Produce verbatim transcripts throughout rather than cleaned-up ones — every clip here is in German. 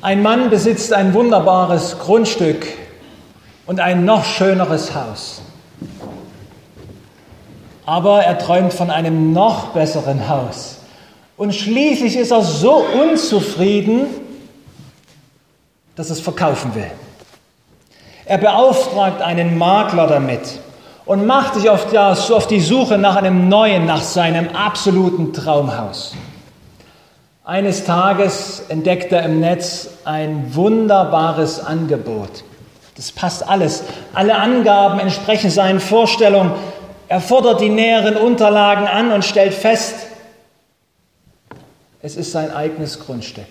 Ein Mann besitzt ein wunderbares Grundstück und ein noch schöneres Haus. Aber er träumt von einem noch besseren Haus. Und schließlich ist er so unzufrieden, dass er es verkaufen will. Er beauftragt einen Makler damit und macht sich auf die Suche nach einem neuen, nach seinem absoluten Traumhaus. Eines Tages entdeckt er im Netz ein wunderbares Angebot. Das passt alles. Alle Angaben entsprechen seinen Vorstellungen. Er fordert die näheren Unterlagen an und stellt fest, es ist sein eigenes Grundstück.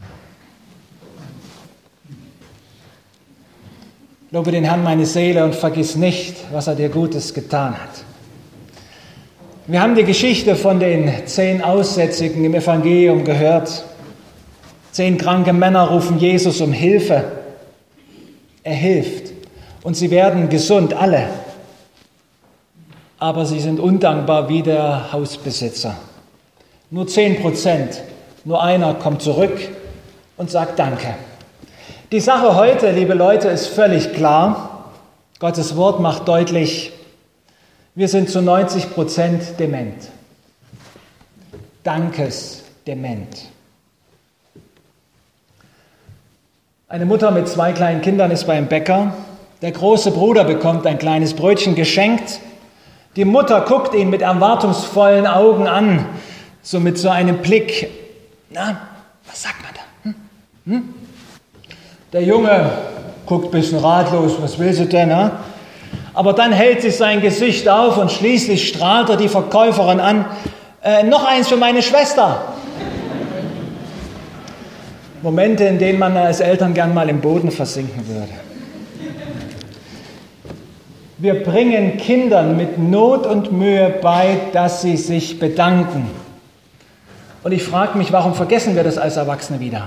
Lobe den Herrn, meine Seele, und vergiss nicht, was er dir Gutes getan hat. Wir haben die Geschichte von den zehn Aussätzigen im Evangelium gehört. Zehn kranke Männer rufen Jesus um Hilfe. Er hilft und sie werden gesund, alle. Aber sie sind undankbar wie der Hausbesitzer. Nur zehn Prozent, nur einer kommt zurück und sagt Danke. Die Sache heute, liebe Leute, ist völlig klar. Gottes Wort macht deutlich, wir sind zu neunzig Prozent dement. Dankesdement. Eine Mutter mit zwei kleinen Kindern ist beim Bäcker. Der große Bruder bekommt ein kleines Brötchen geschenkt. Die Mutter guckt ihn mit erwartungsvollen Augen an, so mit so einem Blick. Na, was sagt man da? Hm? Hm? Der Junge guckt ein bisschen ratlos, was will sie denn? Na? Aber dann hält sich sein Gesicht auf und schließlich strahlt er die Verkäuferin an. Äh, noch eins für meine Schwester. Momente, in denen man als Eltern gern mal im Boden versinken würde. Wir bringen Kindern mit Not und Mühe bei, dass sie sich bedanken. Und ich frage mich, warum vergessen wir das als Erwachsene wieder?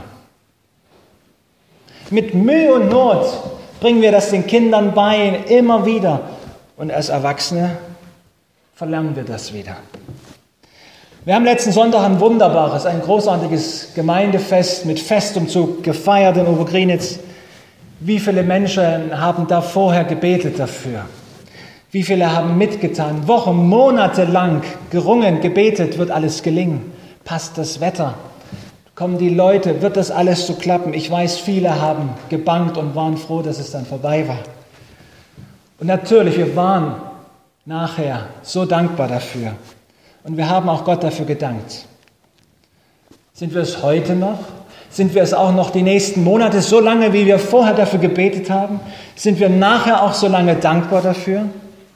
Mit Mühe und Not bringen wir das den Kindern bei, immer wieder. Und als Erwachsene verlernen wir das wieder. Wir haben letzten Sonntag ein wunderbares, ein großartiges Gemeindefest mit Festumzug gefeiert in Obergrinitz. Wie viele Menschen haben da vorher gebetet dafür? Wie viele haben mitgetan? Wochen, Monate lang gerungen, gebetet, wird alles gelingen? Passt das Wetter? Kommen die Leute? Wird das alles so klappen? Ich weiß, viele haben gebangt und waren froh, dass es dann vorbei war. Und natürlich, wir waren nachher so dankbar dafür. Und wir haben auch Gott dafür gedankt. Sind wir es heute noch? Sind wir es auch noch die nächsten Monate, so lange, wie wir vorher dafür gebetet haben? Sind wir nachher auch so lange dankbar dafür?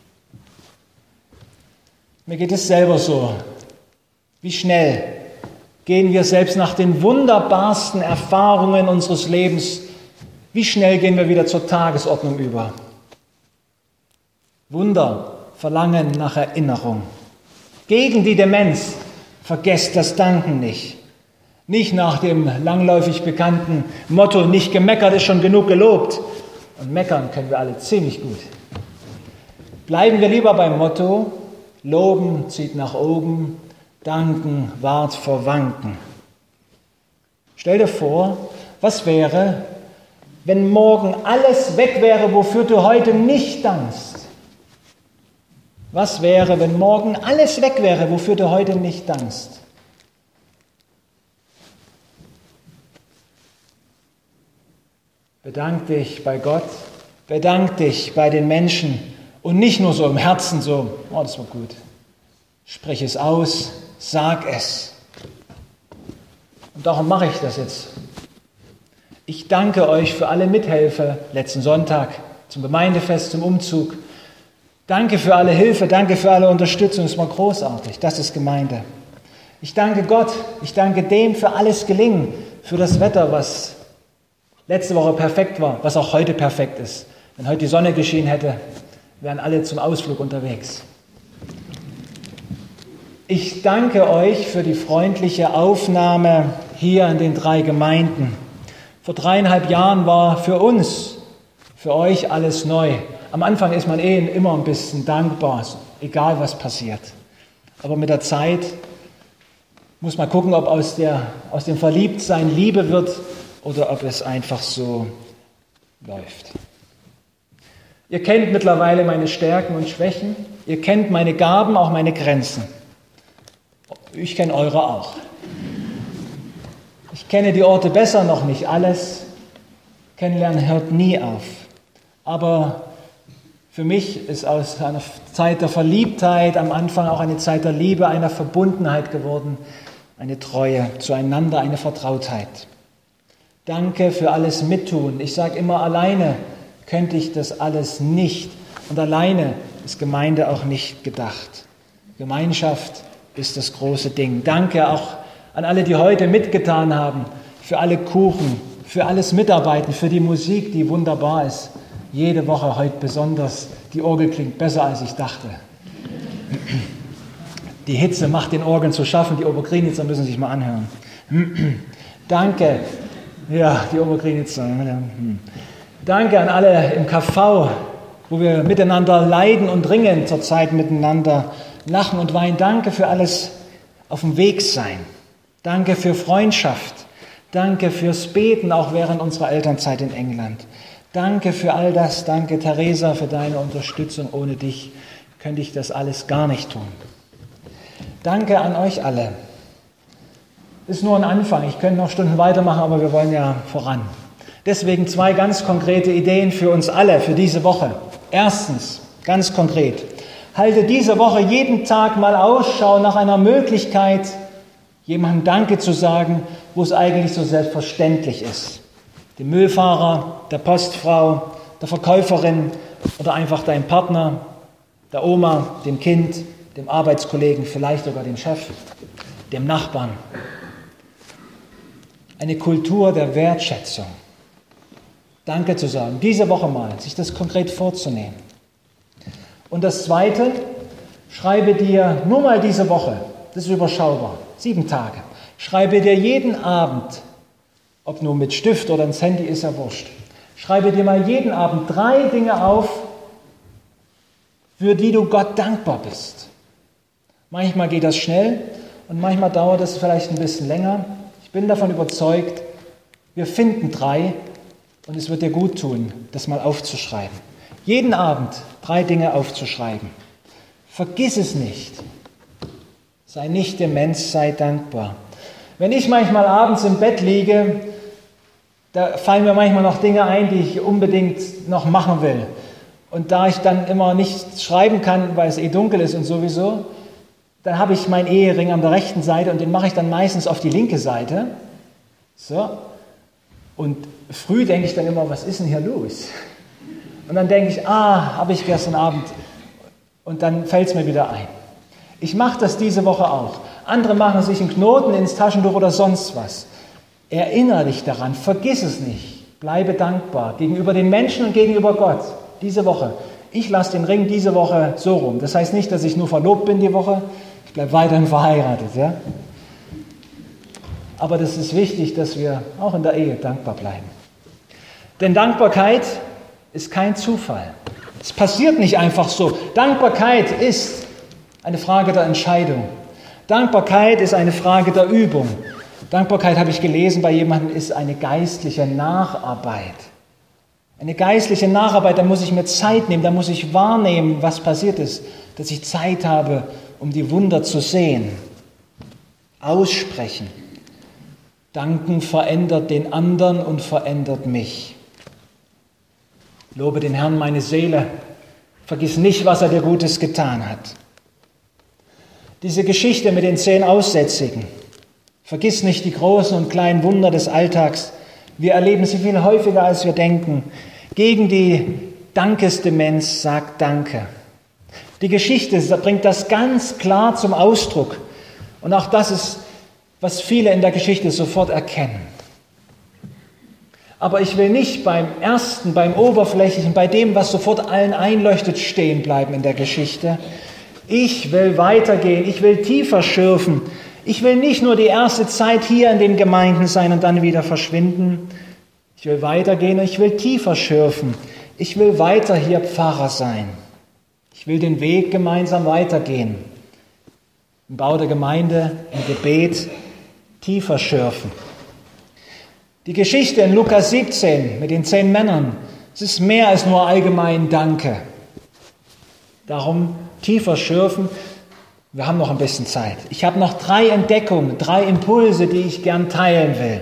Mir geht es selber so. Wie schnell gehen wir selbst nach den wunderbarsten Erfahrungen unseres Lebens, wie schnell gehen wir wieder zur Tagesordnung über? Wunder verlangen nach Erinnerung. Gegen die Demenz, vergesst das Danken nicht. Nicht nach dem langläufig bekannten Motto, nicht gemeckert ist schon genug gelobt. Und meckern können wir alle ziemlich gut. Bleiben wir lieber beim Motto, loben zieht nach oben, danken wahrt vor Wanken. Stell dir vor, was wäre, wenn morgen alles weg wäre, wofür du heute nicht dankst? Was wäre, wenn morgen alles weg wäre, wofür du heute nicht dankst? Bedank dich bei Gott, bedank dich bei den Menschen und nicht nur so im Herzen so, oh, das war gut. Sprich es aus, sag es. Und darum mache ich das jetzt. Ich danke euch für alle Mithelfer letzten Sonntag zum Gemeindefest, zum Umzug. Danke für alle Hilfe, danke für alle Unterstützung, es war großartig, das ist Gemeinde. Ich danke Gott, ich danke dem für alles Gelingen, für das Wetter, was letzte Woche perfekt war, was auch heute perfekt ist. Wenn heute die Sonne geschienen hätte, wären alle zum Ausflug unterwegs. Ich danke euch für die freundliche Aufnahme hier in den drei Gemeinden. Vor dreieinhalb Jahren war für uns, für euch alles neu. Am Anfang ist man eh immer ein bisschen dankbar, egal was passiert. Aber mit der Zeit muss man gucken, ob aus, der, aus dem Verliebtsein Liebe wird oder ob es einfach so läuft. Ihr kennt mittlerweile meine Stärken und Schwächen. Ihr kennt meine Gaben, auch meine Grenzen. Ich kenne eure auch. Ich kenne die Orte besser, noch nicht alles. Kennenlernen hört nie auf. Aber für mich ist aus einer Zeit der Verliebtheit am Anfang auch eine Zeit der Liebe, einer Verbundenheit geworden, eine Treue zueinander, eine Vertrautheit. Danke für alles Mittun. Ich sage immer, alleine könnte ich das alles nicht. Und alleine ist Gemeinde auch nicht gedacht. Gemeinschaft ist das große Ding. Danke auch an alle, die heute mitgetan haben, für alle Kuchen, für alles Mitarbeiten, für die Musik, die wunderbar ist. Jede Woche heute besonders. Die Orgel klingt besser, als ich dachte. Die Hitze macht den Orgeln zu schaffen. Die Obergrinitzer müssen sich mal anhören. Danke. Ja, die Obergrinitzer. Danke an alle im K V, wo wir miteinander leiden und ringen, zurzeit miteinander lachen und weinen. Danke für alles auf dem Weg sein. Danke für Freundschaft. Danke fürs Beten, auch während unserer Elternzeit in England. Danke für all das. Danke, Theresa, für deine Unterstützung. Ohne dich könnte ich das alles gar nicht tun. Danke an euch alle. Ist nur ein Anfang. Ich könnte noch Stunden weitermachen, aber wir wollen ja voran. Deswegen zwei ganz konkrete Ideen für uns alle für diese Woche. Erstens, ganz konkret, halte diese Woche jeden Tag mal Ausschau nach einer Möglichkeit, jemandem Danke zu sagen, wo es eigentlich so selbstverständlich ist. Dem Müllfahrer, der Postfrau, der Verkäuferin oder einfach deinem Partner, der Oma, dem Kind, dem Arbeitskollegen, vielleicht sogar dem Chef, dem Nachbarn. Eine Kultur der Wertschätzung. Danke zu sagen, diese Woche mal, sich das konkret vorzunehmen. Und das Zweite, schreibe dir nur mal diese Woche, das ist überschaubar, sieben Tage, schreibe dir jeden Abend, ob nur mit Stift oder ins Handy, ist ja wurscht, schreibe dir mal jeden Abend drei Dinge auf, für die du Gott dankbar bist. Manchmal geht das schnell und manchmal dauert es vielleicht ein bisschen länger. Ich bin davon überzeugt, wir finden drei und es wird dir gut tun, das mal aufzuschreiben. Jeden Abend drei Dinge aufzuschreiben. Vergiss es nicht. Sei nicht Demenz, sei dankbar. Wenn ich manchmal abends im Bett liege, da fallen mir manchmal noch Dinge ein, die ich unbedingt noch machen will. Und da ich dann immer nicht schreiben kann, weil es eh dunkel ist und sowieso, dann habe ich meinen Ehering an der rechten Seite und den mache ich dann meistens auf die linke Seite. So. Und früh denke ich dann immer, was ist denn hier los? Und dann denke ich, ah, habe ich gestern Abend. Und dann fällt es mir wieder ein. Ich mache das diese Woche auch. Andere machen sich einen Knoten ins Taschentuch oder sonst was. Erinnere dich daran, vergiss es nicht. Bleibe dankbar gegenüber den Menschen und gegenüber Gott. Diese Woche. Ich lasse den Ring diese Woche so rum. Das heißt nicht, dass ich nur verlobt bin die Woche. Ich bleibe weiterhin verheiratet. Ja? Aber das ist wichtig, dass wir auch in der Ehe dankbar bleiben. Denn Dankbarkeit ist kein Zufall. Es passiert nicht einfach so. Dankbarkeit ist eine Frage der Entscheidung. Dankbarkeit ist eine Frage der Übung. Dankbarkeit, habe ich gelesen, bei jemandem ist eine geistliche Nacharbeit. Eine geistliche Nacharbeit, da muss ich mir Zeit nehmen, da muss ich wahrnehmen, was passiert ist, dass ich Zeit habe, um die Wunder zu sehen. Aussprechen. Danken verändert den anderen und verändert mich. Lobe den Herrn, meine Seele. Vergiss nicht, was er dir Gutes getan hat. Diese Geschichte mit den zehn Aussätzigen. Vergiss nicht die großen und kleinen Wunder des Alltags. Wir erleben sie viel häufiger, als wir denken. Gegen die Dankesdemenz sagt Danke. Die Geschichte bringt das ganz klar zum Ausdruck. Und auch das ist, was viele in der Geschichte sofort erkennen. Aber ich will nicht beim Ersten, beim Oberflächlichen, bei dem, was sofort allen einleuchtet, stehen bleiben in der Geschichte. Ich will weitergehen, ich will tiefer schürfen. Ich will nicht nur die erste Zeit hier in den Gemeinden sein und dann wieder verschwinden. Ich will weitergehen und ich will tiefer schürfen. Ich will weiter hier Pfarrer sein. Ich will den Weg gemeinsam weitergehen. Im Bau der Gemeinde, im Gebet, tiefer schürfen. Die Geschichte in Lukas siebzehn mit den zehn Männern, es ist mehr als nur allgemein Danke. Darum tiefer schürfen, wir haben noch ein bisschen Zeit. Ich habe noch drei Entdeckungen, drei Impulse, die ich gern teilen will.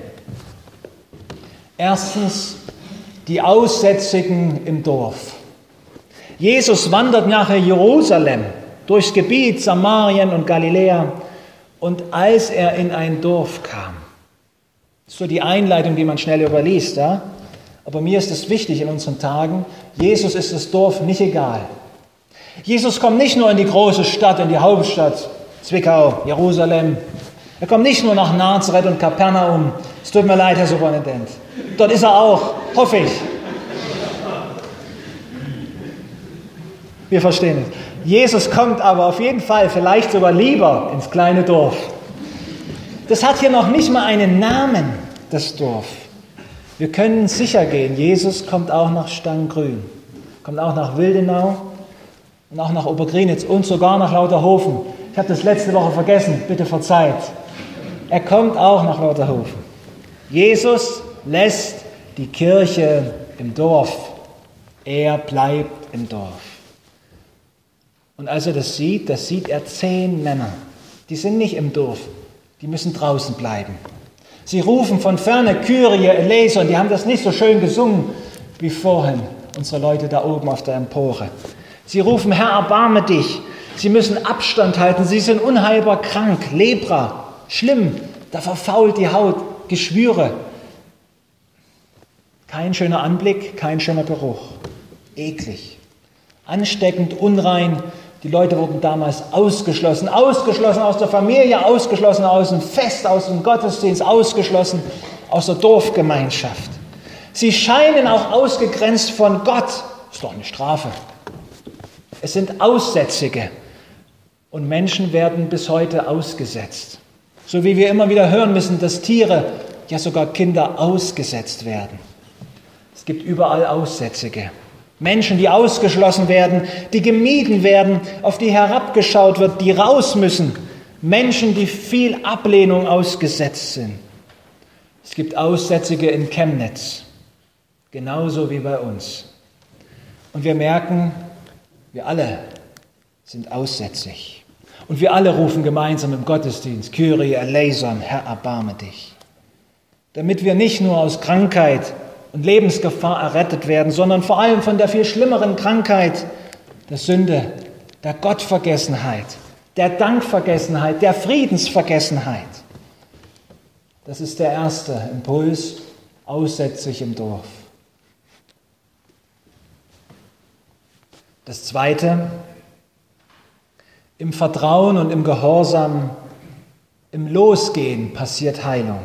Erstens, die Aussätzigen im Dorf. Jesus wandert nach Jerusalem, durchs Gebiet Samarien und Galiläa, und als er in ein Dorf kam, das ist so die Einleitung, die man schnell überliest, ja? Aber mir ist es wichtig in unseren Tagen, Jesus ist das Dorf nicht egal. Jesus kommt nicht nur in die große Stadt, in die Hauptstadt, Zwickau, Jerusalem. Er kommt nicht nur nach Nazareth und Kapernaum. Es tut mir leid, Herr Superintendent. Dort ist er auch, hoffe ich. Wir verstehen es. Jesus kommt aber auf jeden Fall, vielleicht sogar lieber, ins kleine Dorf. Das hat hier noch nicht mal einen Namen, das Dorf. Wir können sicher gehen, Jesus kommt auch nach Stanggrün, kommt auch nach Wildenau und auch nach Obergrinitz und sogar nach Lauterhofen. Ich habe das letzte Woche vergessen, bitte verzeiht. Er kommt auch nach Lauterhofen. Jesus lässt die Kirche im Dorf. Er bleibt im Dorf. Und als er das sieht, das sieht er zehn Männer. Die sind nicht im Dorf, die müssen draußen bleiben. Sie rufen von ferne, Kyrie eleison, die haben das nicht so schön gesungen wie vorhin, unsere Leute da oben auf der Empore. Sie rufen, Herr, erbarme dich. Sie müssen Abstand halten, sie sind unheilbar krank, Lepra, schlimm, da verfault die Haut, Geschwüre. Kein schöner Anblick, kein schöner Geruch, eklig, ansteckend, unrein. Die Leute wurden damals ausgeschlossen, ausgeschlossen aus der Familie, ausgeschlossen aus dem Fest, aus dem Gottesdienst, ausgeschlossen aus der Dorfgemeinschaft. Sie scheinen auch ausgegrenzt von Gott. Ist doch eine Strafe. Es sind Aussätzige und Menschen werden bis heute ausgesetzt. So wie wir immer wieder hören müssen, dass Tiere, ja sogar Kinder ausgesetzt werden. Es gibt überall Aussätzige. Menschen, die ausgeschlossen werden, die gemieden werden, auf die herabgeschaut wird, die raus müssen. Menschen, die viel Ablehnung ausgesetzt sind. Es gibt Aussätzige in Chemnitz, genauso wie bei uns. Und wir merken, wir alle sind aussätzig. Und wir alle rufen gemeinsam im Gottesdienst, Kyrie eleison, Herr, erbarme dich. Damit wir nicht nur aus Krankheit und Lebensgefahr errettet werden, sondern vor allem von der viel schlimmeren Krankheit der Sünde, der Gottvergessenheit, der Dankvergessenheit, der Friedensvergessenheit. Das ist der erste Impuls, aussätzig im Dorf. Das zweite, im Vertrauen und im Gehorsam, im Losgehen passiert Heilung.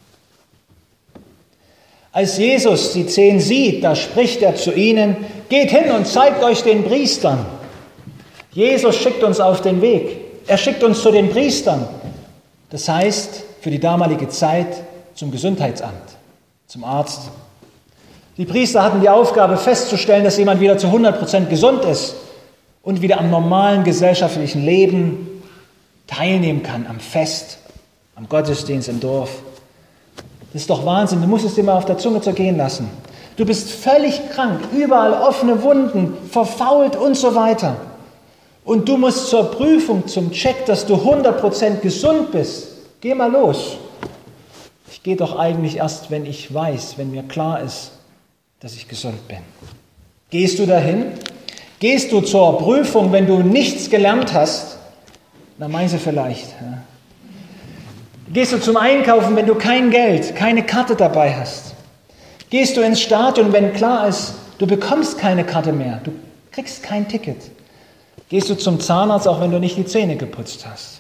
Als Jesus die zehn sieht, da spricht er zu ihnen, geht hin und zeigt euch den Priestern. Jesus schickt uns auf den Weg. Er schickt uns zu den Priestern. Das heißt, für die damalige Zeit zum Gesundheitsamt, zum Arzt. Die Priester hatten die Aufgabe festzustellen, dass jemand wieder zu hundert Prozent gesund ist und wieder am normalen gesellschaftlichen Leben teilnehmen kann, am Fest, am Gottesdienst im Dorf. Das ist doch Wahnsinn, du musst es dir mal auf der Zunge zergehen lassen. Du bist völlig krank, überall offene Wunden, verfault und so weiter. Und du musst zur Prüfung, zum Check, dass du hundert Prozent gesund bist. Geh mal los. Ich gehe doch eigentlich erst, wenn ich weiß, wenn mir klar ist, dass ich gesund bin. Gehst du dahin? Gehst du zur Prüfung, wenn du nichts gelernt hast? Na, meinst du vielleicht, ja. Gehst du zum Einkaufen, wenn du kein Geld, keine Karte dabei hast? Gehst du ins Stadion, wenn klar ist, du bekommst keine Karte mehr, du kriegst kein Ticket? Gehst du zum Zahnarzt, auch wenn du nicht die Zähne geputzt hast?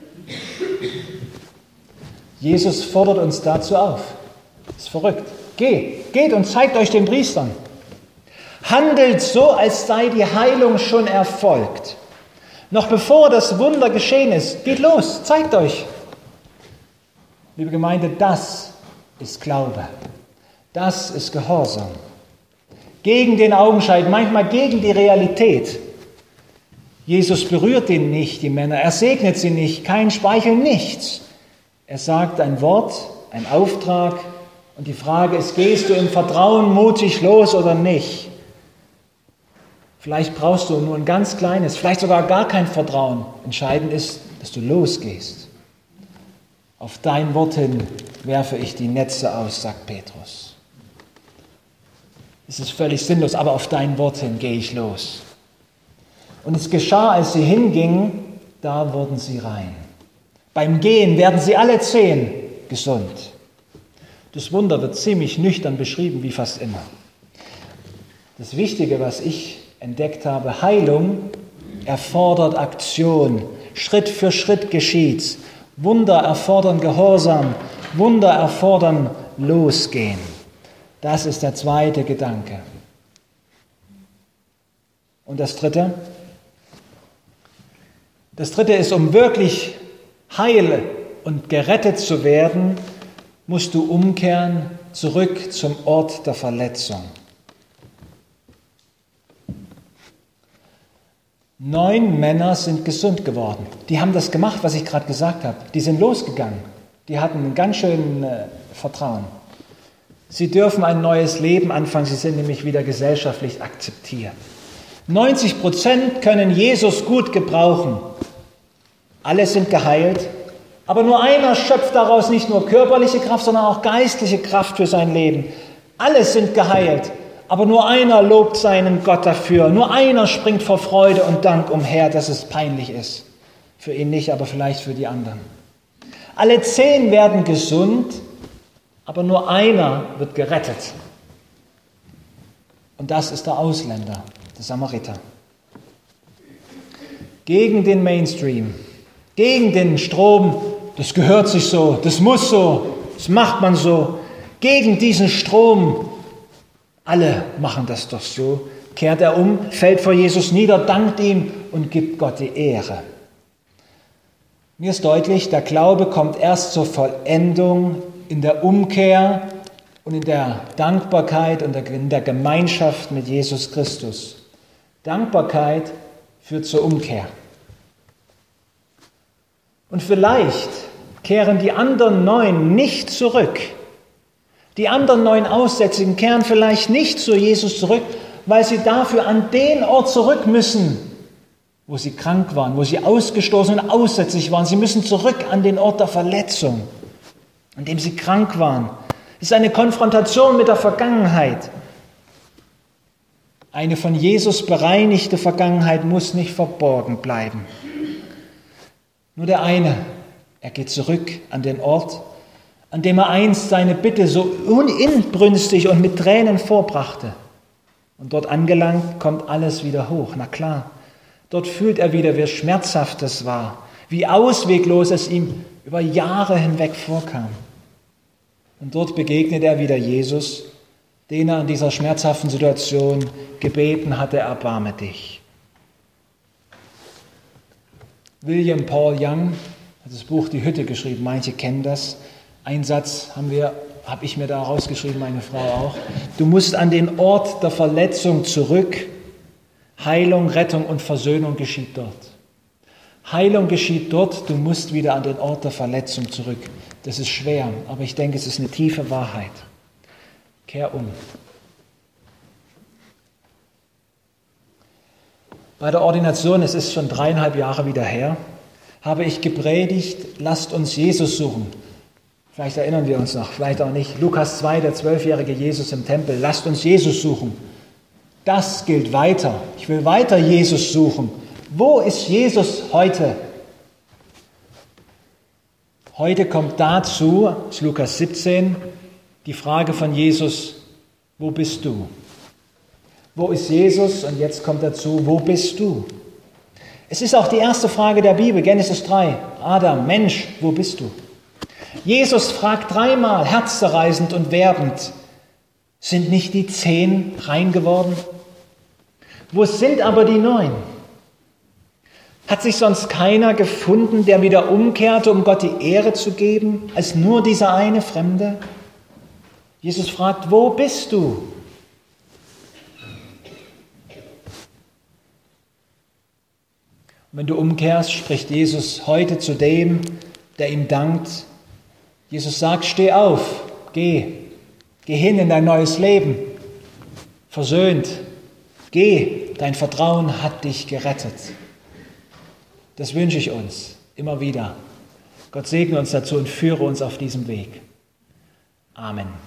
Jesus fordert uns dazu auf. Das ist verrückt. Geht, geht und zeigt euch den Priestern. Handelt so, als sei die Heilung schon erfolgt. Noch bevor das Wunder geschehen ist, geht los, zeigt euch. Liebe Gemeinde, das ist Glaube. Das ist Gehorsam. Gegen den Augenschein, manchmal gegen die Realität. Jesus berührt ihn nicht, die Männer. Er segnet sie nicht, kein Speichel, nichts. Er sagt ein Wort, ein Auftrag Und die Frage ist, gehst du im Vertrauen mutig los oder nicht? Vielleicht brauchst du nur ein ganz kleines, vielleicht sogar gar kein Vertrauen. Entscheidend ist, dass du losgehst. Auf dein Wort hin werfe ich die Netze aus, sagt Petrus. Es ist völlig sinnlos, aber auf dein Wort hin gehe ich los. Und es geschah, als sie hingingen, da wurden sie rein. Beim Gehen werden sie alle zehn gesund. Das Wunder wird ziemlich nüchtern beschrieben, wie fast immer. Das Wichtige, was ich entdeckt habe, Heilung erfordert Aktion. Schritt für Schritt geschieht's. Wunder erfordern Gehorsam. Wunder erfordern Losgehen. Das ist der zweite Gedanke. Und das dritte? Das dritte ist, um wirklich heil und gerettet zu werden, musst du umkehren zurück zum Ort der Verletzung. Neun Männer sind gesund geworden. Die haben das gemacht, was ich gerade gesagt habe. Die sind losgegangen. Die hatten ein ganz schön äh, Vertrauen. Sie dürfen ein neues Leben anfangen. Sie sind nämlich wieder gesellschaftlich akzeptiert. neunzig Prozent können Jesus gut gebrauchen. Alle sind geheilt. Aber nur einer schöpft daraus nicht nur körperliche Kraft, sondern auch geistliche Kraft für sein Leben. Alle sind geheilt. Aber nur einer lobt seinen Gott dafür. Nur einer springt vor Freude und Dank umher, dass es peinlich ist. Für ihn nicht, aber vielleicht für die anderen. Alle zehn werden gesund, aber nur einer wird gerettet. Und das ist der Ausländer, der Samariter. Gegen den Mainstream, gegen den Strom, das gehört sich so, das muss so, das macht man so. Gegen diesen Strom, alle machen das doch so, kehrt er um, fällt vor Jesus nieder, dankt ihm und gibt Gott die Ehre. Mir ist deutlich, der Glaube kommt erst zur Vollendung in der Umkehr und in der Dankbarkeit und in der Gemeinschaft mit Jesus Christus. Dankbarkeit führt zur Umkehr. Und vielleicht kehren die anderen neun nicht zurück. Die anderen neun Aussätzigen kehren vielleicht nicht zu Jesus zurück, weil sie dafür an den Ort zurück müssen, wo sie krank waren, wo sie ausgestoßen und aussätzig waren. Sie müssen zurück an den Ort der Verletzung, an dem sie krank waren. Es ist eine Konfrontation mit der Vergangenheit. Eine von Jesus bereinigte Vergangenheit muss nicht verborgen bleiben. Nur der eine, er geht zurück an den Ort, an dem er einst seine Bitte so inbrünstig und mit Tränen vorbrachte. Und dort angelangt, kommt alles wieder hoch. Na klar, dort fühlt er wieder, wie schmerzhaft es war, wie ausweglos es ihm über Jahre hinweg vorkam. Und dort begegnet er wieder Jesus, den er in dieser schmerzhaften Situation gebeten hatte, erbarme dich. William Paul Young hat das Buch Die Hütte geschrieben, manche kennen das. Ein Satz haben wir, habe ich mir da rausgeschrieben, meine Frau auch. Du musst an den Ort der Verletzung zurück. Heilung, Rettung und Versöhnung geschieht dort. Heilung geschieht dort, du musst wieder an den Ort der Verletzung zurück. Das ist schwer, aber ich denke, es ist eine tiefe Wahrheit. Kehr um. Bei der Ordination, es ist schon dreieinhalb Jahre wieder her, habe ich gepredigt, lasst uns Jesus suchen. Vielleicht erinnern wir uns noch, vielleicht auch nicht. Lukas zwei, der zwölfjährige Jesus im Tempel, lasst uns Jesus suchen. Das gilt weiter. Ich will weiter Jesus suchen. Wo ist Jesus heute? Heute kommt dazu, das ist Lukas siebzehn, die Frage von Jesus, wo bist du? Wo ist Jesus? Und jetzt kommt dazu, wo bist du? Es ist auch die erste Frage der Bibel, Genesis drei. Adam, Mensch, wo bist du? Jesus fragt dreimal, herzzerreißend und werbend, sind nicht die zehn rein geworden? Wo sind aber die neun? Hat sich sonst keiner gefunden, der wieder umkehrte, um Gott die Ehre zu geben, als nur dieser eine Fremde? Jesus fragt, wo bist du? Und wenn du umkehrst, spricht Jesus heute zu dem, der ihm dankt. Jesus sagt, steh auf, geh, Geh hin in dein neues Leben. Versöhnt. Geh, dein Vertrauen hat dich gerettet. Das wünsche ich uns immer wieder. Gott segne uns dazu und führe uns auf diesem Weg. Amen.